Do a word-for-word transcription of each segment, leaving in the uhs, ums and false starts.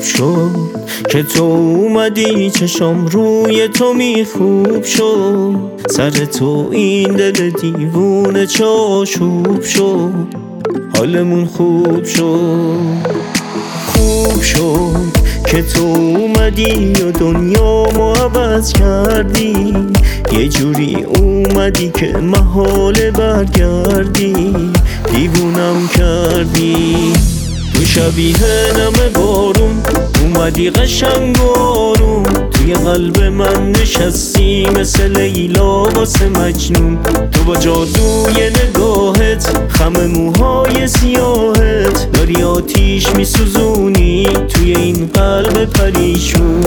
شد که تو اومدی، چشم روی تو میخوب شد. سر تو این دل دیوونه چه آشوب شد، حالمون خوب شد. خوب شد که تو اومدی و دنیا ما عوض کردی، یه جوری اومدی که محاله برگردی. دیوونم کردی تو شبیه نم بارون، اومدی قشنگ آروم. توی قلب من نشستی مثل لیلا واسه مجنون. تو با جادوی نگاهت، خم موهای سیاهت، داری آتیش میسوزونی توی این قلب پریشون.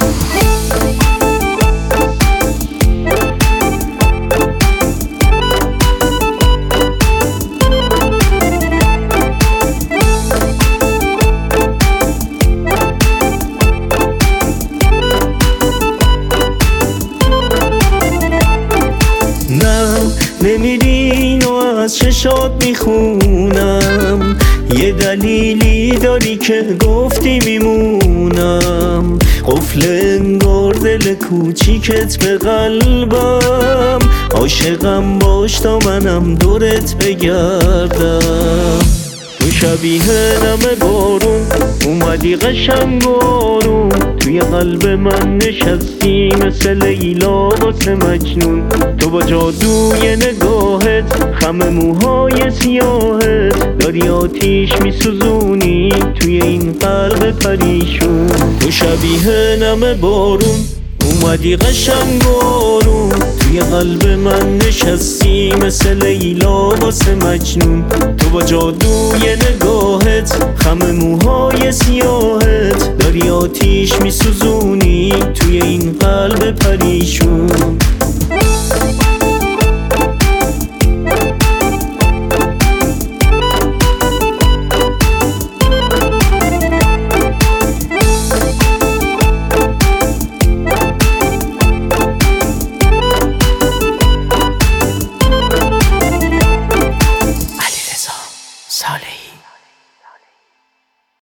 نمیری اینو از چشات میخونم، یه دلیلی داری که گفتی میمونم. قفل انگار دل کوچیکت به قلبم، عاشقم باش تا منم دورت بگردم. تو شبیه نم بارون، اومدی قشنگ آروم. توی قلب من نشستی مثل لیلا واسه مجنون. تو با جادوی نگاهت، خم موهای سیاهت، داری آتیش میسوزونی توی این قلب پریشون. تو شبیه نم بارون، اومدی قشنگ آروم. توی قلب من نشستی مثل لیلا واسه مجنون. تو با جادوی نگاهت، خم موهای سیاهت، داری آتیش میسوزونی توی این قلب پریشون.